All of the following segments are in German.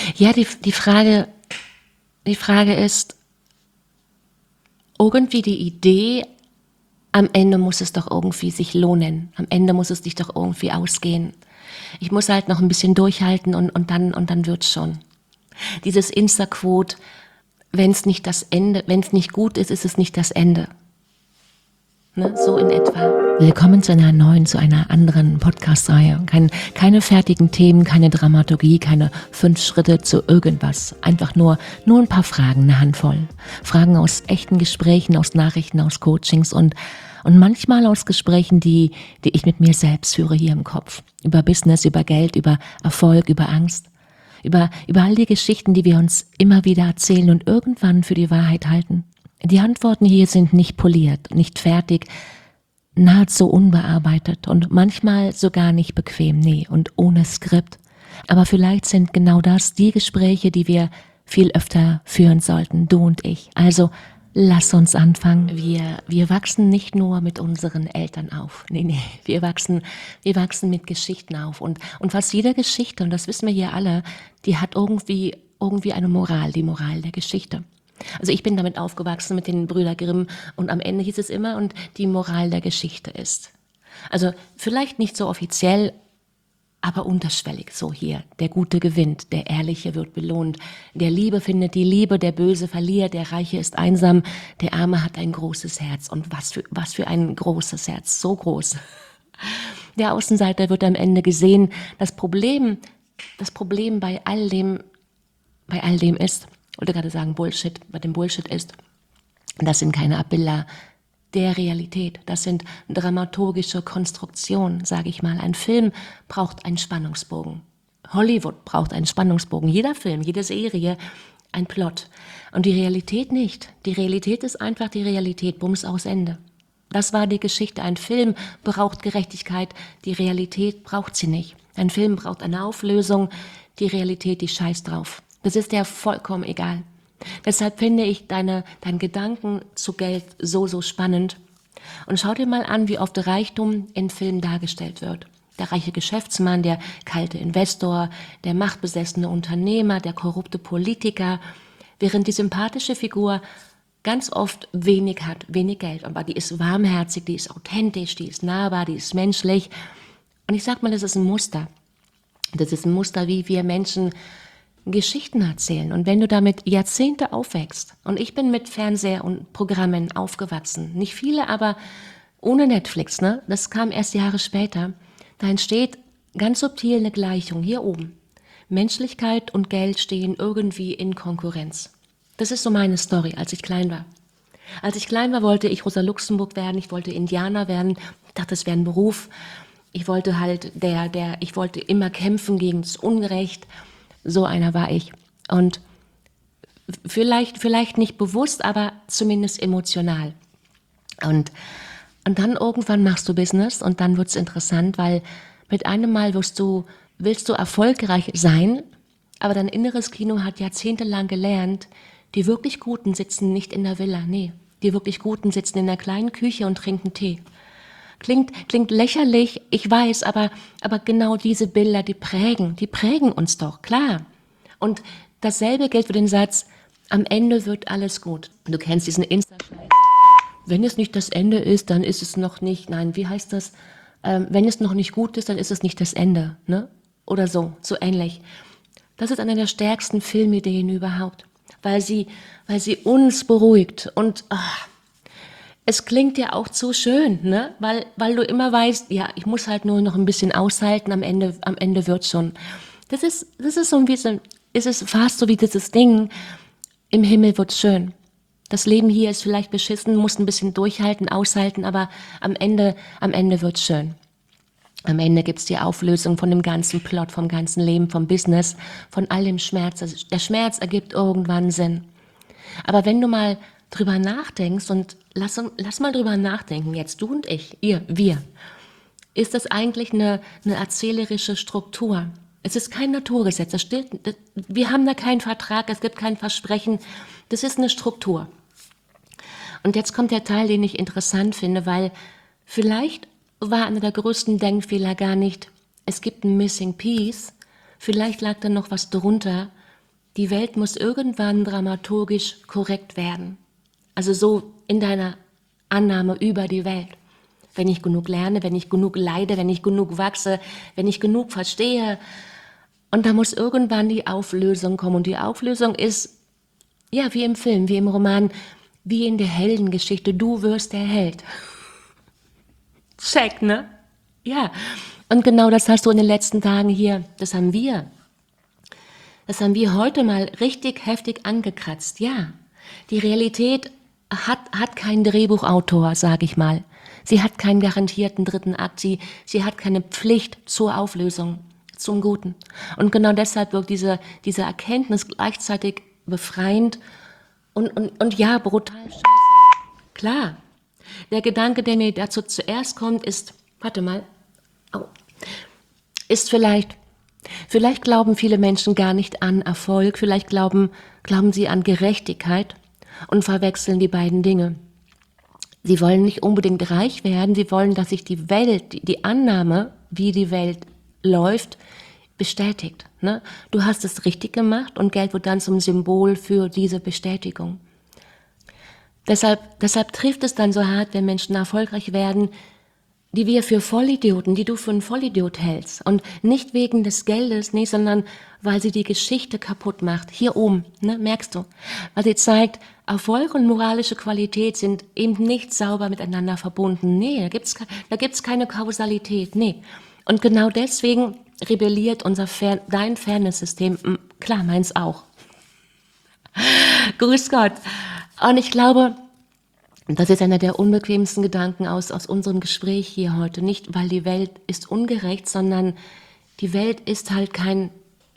Ja, die Frage ist irgendwie die Idee, am Ende muss es doch irgendwie sich lohnen. Am Ende muss es dich doch irgendwie ausgehen. Ich muss halt noch ein bisschen durchhalten und dann wird's schon. Dieses Insta-Quote, wenn es nicht gut ist, ist es nicht das Ende. Ne? So in etwa. Willkommen zu einer anderen Podcast-Reihe. Keine fertigen Themen, keine Dramaturgie, keine 5 Schritte zu irgendwas. Einfach nur ein paar Fragen, eine Handvoll. Fragen aus echten Gesprächen, aus Nachrichten, aus Coachings und manchmal aus Gesprächen, die ich mit mir selbst führe hier im Kopf. Über Business, über Geld, über Erfolg, über Angst. Über all die Geschichten, die wir uns immer wieder erzählen und irgendwann für die Wahrheit halten. Die Antworten hier sind nicht poliert, nicht fertig, nahezu unbearbeitet und manchmal sogar nicht bequem, nee, und ohne Skript. Aber vielleicht sind genau das die Gespräche, die wir viel öfter führen sollten, du und ich. Also lass uns anfangen. Wir wachsen nicht nur mit unseren Eltern auf. Nee, wir wachsen mit Geschichten auf. Und fast jede Geschichte, und das wissen wir hier alle, die hat irgendwie eine Moral, die Moral der Geschichte. Also ich bin damit aufgewachsen mit den Brüder Grimm und am Ende hieß es immer, und die Moral der Geschichte ist. Also vielleicht nicht so offiziell, aber unterschwellig so hier. Der Gute gewinnt, der Ehrliche wird belohnt, der Liebe findet die Liebe, der Böse verliert, der Reiche ist einsam, der Arme hat ein großes Herz. Und was für ein großes Herz, so groß. Der Außenseiter wird am Ende gesehen. Das Problem bei all dem ist, ich wollte gerade sagen Bullshit, bei dem Bullshit ist, das sind keine Abbilder der Realität. Das sind dramaturgische Konstruktionen, sage ich mal. Ein Film braucht einen Spannungsbogen. Hollywood braucht einen Spannungsbogen. Jeder Film, jede Serie, ein Plot. Und die Realität nicht. Die Realität ist einfach die Realität, Bums aus Ende. Das war die Geschichte. Ein Film braucht Gerechtigkeit, die Realität braucht sie nicht. Ein Film braucht eine Auflösung, die Realität, die scheißt drauf. Das ist ja vollkommen egal. Deshalb finde ich deinen Gedanken zu Geld so spannend. Und schau dir mal an, wie oft Reichtum in Filmen dargestellt wird. Der reiche Geschäftsmann, der kalte Investor, der machtbesessene Unternehmer, der korrupte Politiker, während die sympathische Figur ganz oft wenig hat, wenig Geld. Aber die ist warmherzig, die ist authentisch, die ist nahbar, die ist menschlich. Und ich sag mal, das ist ein Muster. Das ist ein Muster, wie wir Menschen Geschichten erzählen. Und wenn du damit Jahrzehnte aufwächst, und ich bin mit Fernseher und Programmen aufgewachsen, nicht viele, aber ohne Netflix, ne? Das kam erst Jahre später, da entsteht ganz subtil eine Gleichung hier oben. Menschlichkeit und Geld stehen irgendwie in Konkurrenz. Das ist so meine Story, als ich klein war. Als ich klein war, wollte ich Rosa Luxemburg werden, ich wollte Indianer werden, ich dachte, das wäre ein Beruf. Ich wollte halt ich wollte immer kämpfen gegen das Unrecht. So einer war ich. Und vielleicht nicht bewusst, aber zumindest emotional. Und dann irgendwann machst du Business und dann wird's interessant, weil mit einem Mal willst du erfolgreich sein, aber dein inneres Kino hat jahrzehntelang gelernt, die wirklich Guten sitzen nicht in der Villa, nee. Die wirklich Guten sitzen in der kleinen Küche und trinken Tee. Klingt lächerlich, ich weiß, aber genau diese Bilder, die prägen uns doch, klar. Und dasselbe gilt für den Satz, am Ende wird alles gut. Du kennst diesen Insta-Scheiß. Wenn es nicht das Ende ist, dann ist es noch nicht, nein, wie heißt das? Wenn es noch nicht gut ist, dann ist es nicht das Ende, ne? Oder so ähnlich. Das ist eine der stärksten Filmideen überhaupt, weil sie uns beruhigt und es klingt ja auch zu schön, ne? Weil du immer weißt, ja, ich muss halt nur noch ein bisschen aushalten, am Ende wird's schon. Das ist so ein bisschen, ist es fast so wie dieses Ding, im Himmel wird's schön. Das Leben hier ist vielleicht beschissen, muss ein bisschen durchhalten, aushalten, aber am Ende wird's schön. Am Ende gibt's die Auflösung von dem ganzen Plot, vom ganzen Leben, vom Business, von all dem Schmerz. Also der Schmerz ergibt irgendwann Sinn. Aber wenn du mal drüber nachdenkst und lass mal drüber nachdenken, jetzt du und ich, wir, ist das eigentlich eine erzählerische Struktur? Es ist kein Naturgesetz, wir haben da keinen Vertrag, es gibt kein Versprechen, das ist eine Struktur. Und jetzt kommt der Teil, den ich interessant finde, weil vielleicht war einer der größten Denkfehler gar nicht, es gibt ein Missing Piece, vielleicht lag da noch was drunter, die Welt muss irgendwann dramaturgisch korrekt werden. Also so in deiner Annahme über die Welt. Wenn ich genug lerne, wenn ich genug leide, wenn ich genug wachse, wenn ich genug verstehe. Und da muss irgendwann die Auflösung kommen. Und die Auflösung ist, ja, wie im Film, wie im Roman, wie in der Heldengeschichte, du wirst der Held. Check, ne? Ja. Und genau das hast du in den letzten Tagen hier, das haben wir heute mal richtig heftig angekratzt. Ja, die Realität hat keinen Drehbuchautor, sage ich mal. Sie hat keinen garantierten dritten Akt. Sie hat keine Pflicht zur Auflösung, zum Guten. Und genau deshalb wirkt diese Erkenntnis gleichzeitig befreiend und ja, brutal scheiße. Klar. Der Gedanke, der mir dazu zuerst kommt, ist, warte mal, ist vielleicht glauben viele Menschen gar nicht an Erfolg, vielleicht glauben sie an Gerechtigkeit und verwechseln die beiden Dinge. Sie wollen nicht unbedingt reich werden, sie wollen, dass sich die Welt, die Annahme, wie die Welt läuft, bestätigt. Ne? Du hast es richtig gemacht und Geld wird dann zum Symbol für diese Bestätigung. Deshalb trifft es dann so hart, wenn Menschen erfolgreich werden, die wir für Vollidioten, die du für einen Vollidiot hältst. Und nicht wegen des Geldes, nee, sondern weil sie die Geschichte kaputt macht. Hier oben, ne, merkst du. Weil sie zeigt, Erfolg und moralische Qualität sind eben nicht sauber miteinander verbunden. Nee, da gibt's keine Kausalität, nee. Und genau deswegen rebelliert dein Fairness-System, klar, meins auch. Grüß Gott. Und ich glaube, das ist einer der unbequemsten Gedanken aus unserem Gespräch hier heute. Nicht, weil die Welt ist ungerecht, sondern die Welt ist halt kein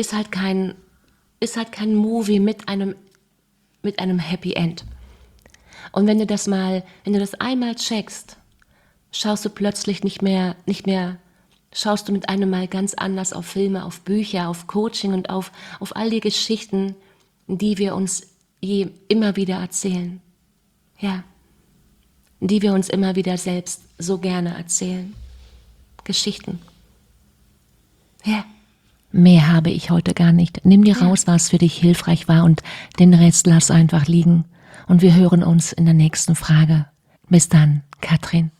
Movie mit einem Happy End. Und wenn du das einmal checkst, schaust du plötzlich schaust du mit einem Mal ganz anders auf Filme, auf Bücher, auf Coaching und auf all die Geschichten, die wir uns immer wieder erzählen. Ja. Die wir uns immer wieder selbst so gerne erzählen. Geschichten. Ja. Mehr habe ich heute gar nicht. Nimm dir raus, was für dich hilfreich war und den Rest lass einfach liegen. Und wir hören uns in der nächsten Frage. Bis dann, Katrin.